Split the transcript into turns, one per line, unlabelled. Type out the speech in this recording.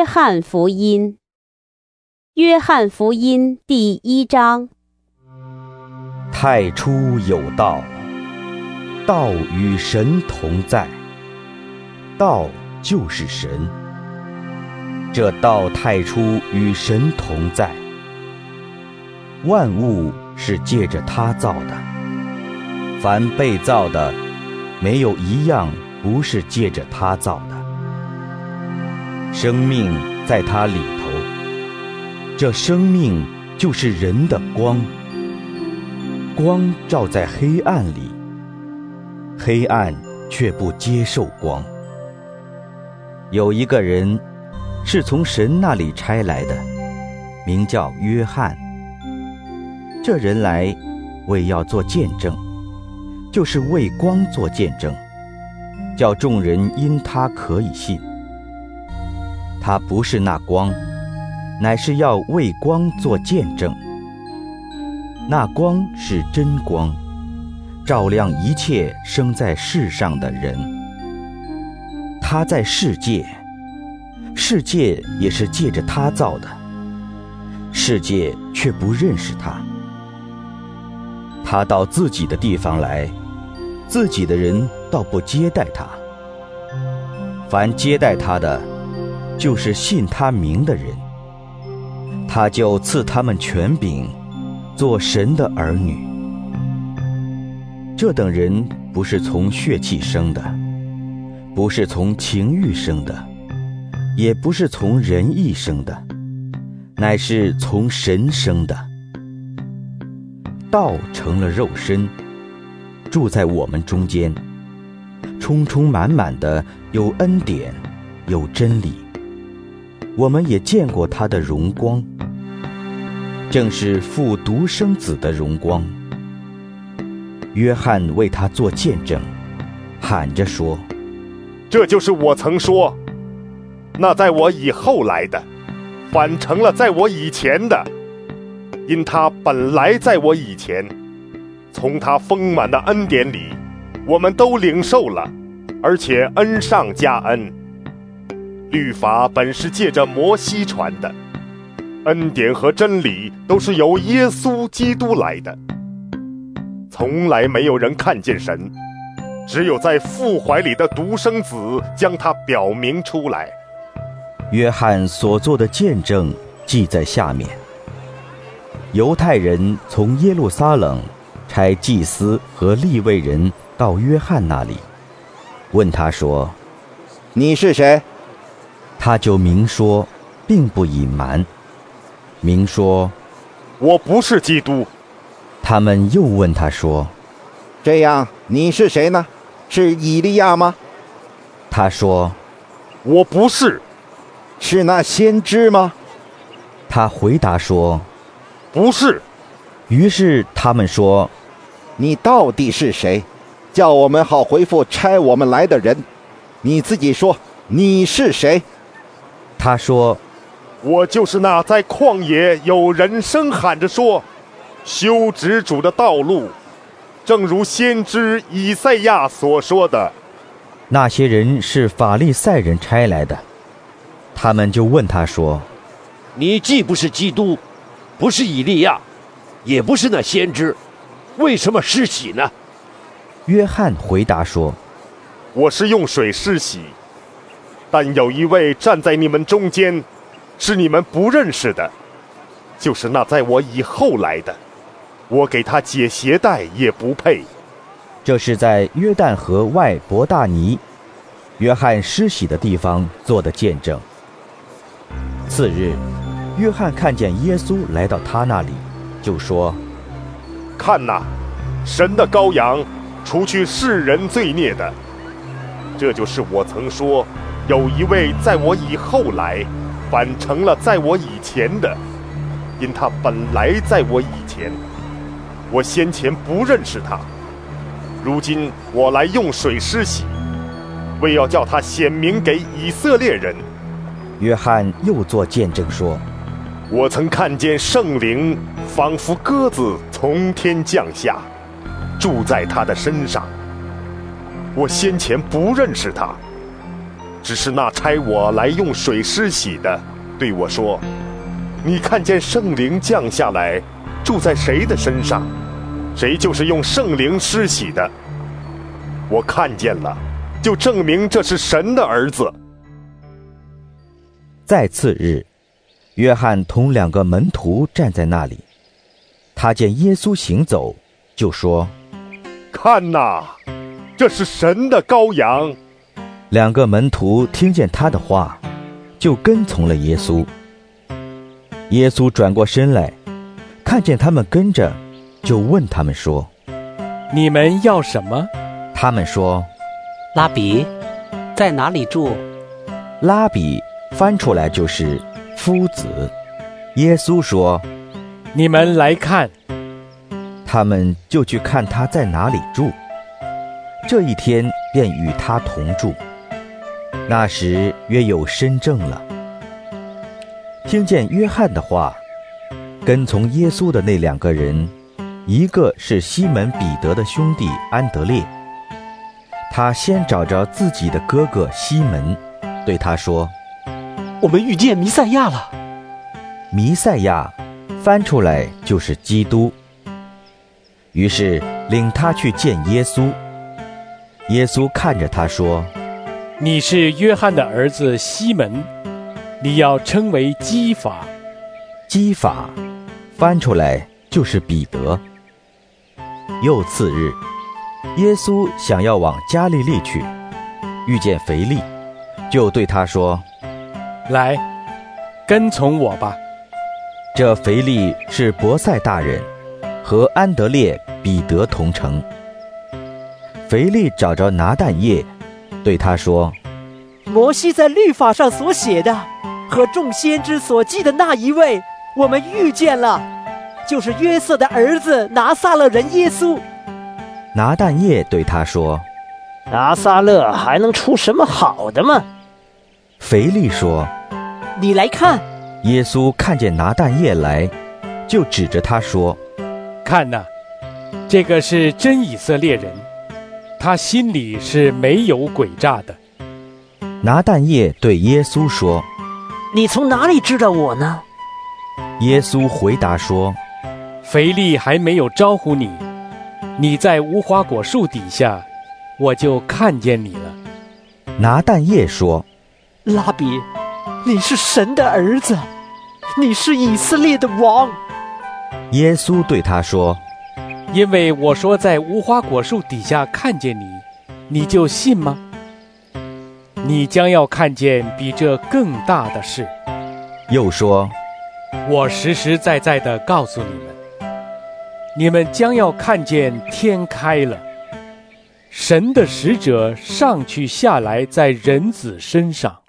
约翰福音。约翰福音第1章。
太初有道，道与神同在，道就是神。这道太初与神同在，万物是借着他造的，凡被造的，没有一样不是借着他造的。生命在他里头，这生命就是人的光，光照在黑暗里，黑暗却不接受光。有一个人是从神那里差来的，名叫约翰。这人来为要做见证，就是为光做见证，叫众人因他可以信。他不是那光，乃是要为光做见证。那光是真光，照亮一切生在世上的人。他在世界，世界也是借着他造的，世界却不认识他。他到自己的地方来，自己的人倒不接待他。凡接待他的，就是信他名的人，他就赐他们权柄，做神的儿女。这等人不是从血气生的，不是从情欲生的，也不是从人意生的，乃是从神生的。道成了肉身，住在我们中间，充充满满的有恩典，有真理。我们也见过他的荣光，正是父独生子的荣光。约翰为他做见证，喊着说：
这就是我曾说，那在我以后来的，反成了在我以前的，因他本来在我以前。从他丰满的恩典里，我们都领受了，而且恩上加恩。律法本是借着摩西传的，恩典和真理都是由耶稣基督来的。从来没有人看见神，只有在父怀里的独生子将他表明出来。
约翰所做的见证记在下面。犹太人从耶路撒冷差祭司和利未人到约翰那里，问他说：
你是谁？
他就明说，并不隐瞒，明说：
我不是基督。
他们又问他说：
这样你是谁呢？是以利亚吗？
他说：
我不是。
是那先知吗？
他回答说：
不是。
于是他们说：
你到底是谁？叫我们好回复差我们来的人。你自己说，你是谁？
他说：
我就是那在旷野有人声喊着说，修直主的道路，正如先知以赛亚所说的。
那些人是法利赛人差来的，他们就问他说：
你既不是基督，不是以利亚，也不是那先知，为什么施洗呢？
约翰回答说：
我是用水施洗，但有一位站在你们中间，是你们不认识的，就是那在我以后来的，我给他解鞋带也不配。
这是在约旦河外伯大尼，约翰施洗的地方做的见证。次日，约翰看见耶稣来到他那里，就说：
看哪，神的羔羊，除去世人罪孽的。这就是我曾说，有一位在我以后来，反成了在我以前的，因他本来在我以前，我先前不认识他。如今我来用水施洗，为要叫他显明给以色列人。
约翰又作见证说：
我曾看见圣灵仿佛鸽子从天降下，住在他的身上。我先前不认识他， 只是那差我来用水施洗的对我说，你看见圣灵降下来住在谁的身上，谁就是用圣灵施洗的。我看见了，就证明这是神的儿子。
再次日，约翰同2个门徒站在那里，他见耶稣行走，就说：
看哪，这是神的羔羊。
2个门徒听见他的话，就跟从了耶稣。耶稣转过身来，看见他们跟着，就问他们说：
你们要什么？
他们说：
拉比，在哪里住？
拉比翻出来就是夫子。耶稣说：
你们来看。
他们就去看他在哪里住。这一天便与他同住。那时约有申正了。听见约翰的话，跟从耶稣的那2个人，一个是西门彼得的兄弟安德烈。他先找着自己的哥哥西门，对他说：
我们遇见弥赛亚了。
弥赛亚翻出来就是基督。于是领他去见耶稣。耶稣看着他说：
你是约翰的儿子西门，你要称为基法。
基法翻出来就是彼得。又次日，耶稣想要往加利利去，遇见腓利，就对他说：
来，跟从我吧。
这腓利是伯赛大人，和安德烈、彼得同城。腓利找着拿但业，对他说：
摩西在律法上所写的和众先知所记的那一位，我们遇见了，就是约瑟的儿子拿撒勒人耶稣。
拿但业对他说：
拿撒勒还能出什么好的吗？
腓利说：
你来看。
耶稣看见拿但业来，就指着他说：
看哪，这个是真以色列人，他心里是没有诡诈的。
拿但业对耶稣说：
你从哪里知道我呢？
耶稣回答说：
腓利还没有招呼你，你在无花果树底下，我就看见你了。
拿但业说：
拉比，你是神的儿子，你是以色列的王。
耶稣对他说：
因为我说在无花果树底下看见你，你就信吗？你将要看见比这更大的事。
又说：
我实实在在地告诉你们，你们将要看见天开了，神的使者上去下来在人子身上。